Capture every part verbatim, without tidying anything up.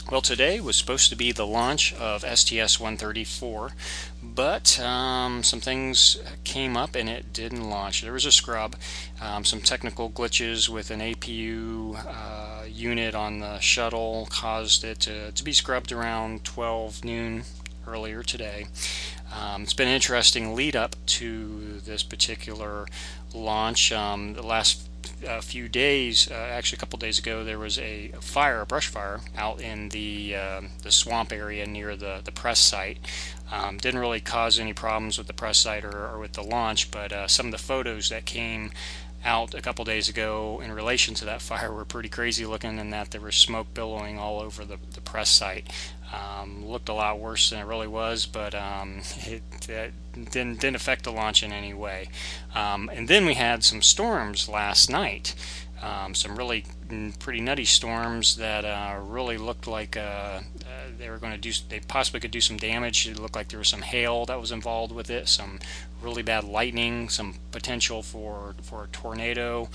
Well, today was supposed to be the launch of S T S one thirty-four, but um, some things came up and it didn't launch. There was a scrub, um, some technical glitches with an A P U uh, unit on the shuttle caused it to, to be scrubbed around twelve noon earlier today. Um, it's been an interesting lead up to this particular launch. Um, the last uh, few days, uh, actually a couple days ago, there was a fire, a brush fire, out in the uh, the swamp area near the the press site. Um, didn't really cause any problems with the press site or, or with the launch, but uh, some of the photos that came out a couple days ago in relation to that fire were pretty crazy looking, in that there was smoke billowing all over the, the press site. Um, looked a lot worse than it really was, but um, it, it didn't, didn't affect the launch in any way. Um, and then we had some storms last night. Um, some really pretty nutty storms that uh, really looked like uh, uh, they were going to do, they possibly could do some damage. It looked like there was some hail that was involved with it, some really bad lightning, some potential for, for a tornado.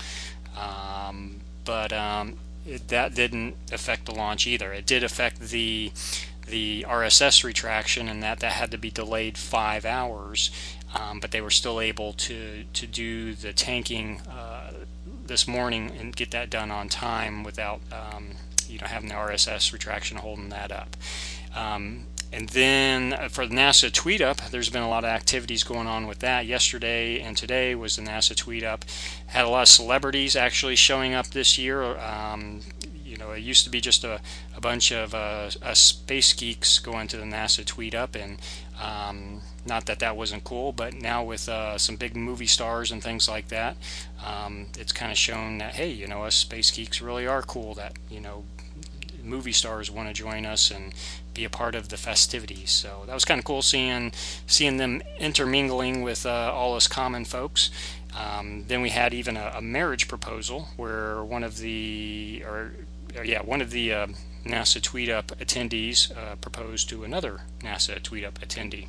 Um, but um, it, that didn't affect the launch either. It did affect the the R S S retraction, and that that had to be delayed five hours. Um, but they were still able to to do the tanking uh, this morning and get that done on time without um, you know having the R S S retraction holding that up. Um, and then for the NASA tweet up, there's been a lot of activities going on with that. Yesterday and today was the NASA tweet up. Had a lot of celebrities actually showing up this year. Um, you know, it used to be just a, a bunch of uh, uh, space geeks going to the NASA tweet up, and um, not that that wasn't cool, but now with uh, some big movie stars and things like that, um, it's kind of shown that, hey, you know, us space geeks really are cool, that, you know, movie stars want to join us and be a part of the festivities. So that was kind of cool, seeing seeing them intermingling with uh, all us common folks. Um, then we had even a, a marriage proposal where one of the, or, or yeah, one of the uh, NASA tweet up attendees uh, proposed to another NASA tweet up attendee.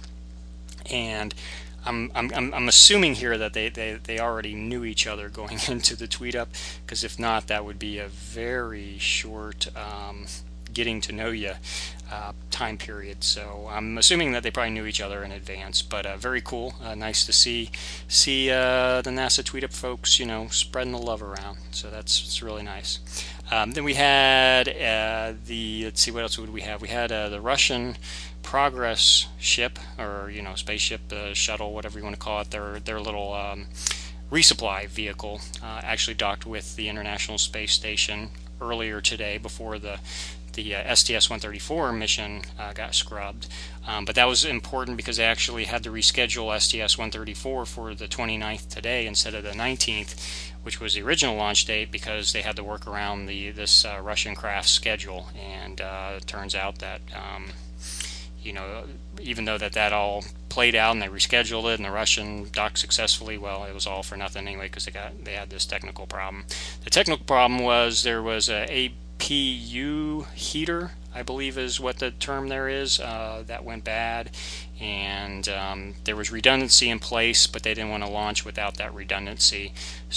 And I'm, I'm, I'm assuming here that they, they, they already knew each other going into the tweet up, because if not, that would be a very short um, getting to know you uh, time period. So I'm assuming that they probably knew each other in advance, but uh, very cool. Uh, nice to see see uh, the NASA tweet up folks, you know, spreading the love around. So that's it's really nice. Um, then we had uh, the, let's see, what else would we have? We had uh, the Russian Progress ship, or you know, spaceship, uh, shuttle, whatever you want to call it. Their their little um, resupply vehicle uh, actually docked with the International Space Station earlier today, before the the uh, S T S one thirty-four mission uh, got scrubbed. Um, but that was important because they actually had to reschedule S T S one thirty-four for the twenty-ninth today instead of the nineteenth, which was the original launch date, because they had to work around the this uh, Russian craft schedule. And uh, it turns out that um, you know, even though that that all played out and they rescheduled it and the Russian docked successfully, well, it was all for nothing anyway, because they got they had this technical problem. The technical problem was there was a A P U heater, I believe is what the term there is, uh, that went bad, and um, there was redundancy in place, but they didn't want to launch without that redundancy,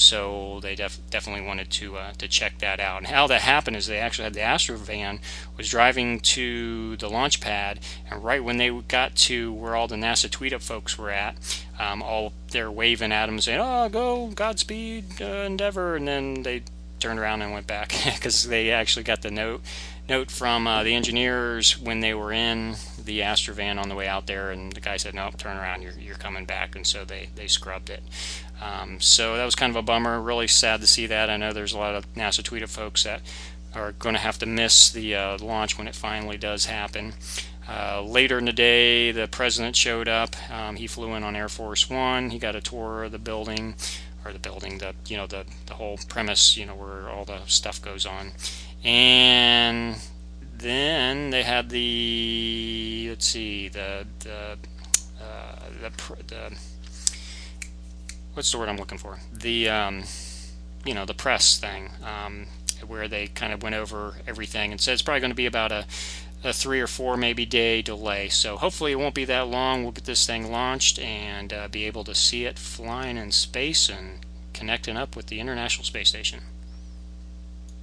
so they def definitely wanted to uh, to check that out. And how that happened is they actually had the Astrovan was driving to the launch pad, and right when they got to where all the NASA tweet up folks were at, um, all they're waving at them saying, "Oh, go, Godspeed, uh, Endeavour," and then they turned around and went back because they actually got the note note from uh, the engineers when they were in the Astrovan on the way out there, and the guy said, "No, turn around, you're, you're coming back," and so they they scrubbed it. Um, so that was kind of a bummer. Really sad to see that. I know there's a lot of NASA tweet up folks that are going to have to miss the uh, launch when it finally does happen. Uh, later in the day, the president showed up. Um, he flew in on Air Force One. He got a tour of the building, or the building, the you know the the whole premise, you know, where all the stuff goes on. And then they had the, let's see, the the uh, the, the what's the word I'm looking for? The um, you know the press thing, um, where they kind of went over everything and said it's probably going to be about a a three or four maybe day delay. So hopefully it won't be that long. We'll get this thing launched and uh, be able to see it flying in space and connecting up with the International Space Station.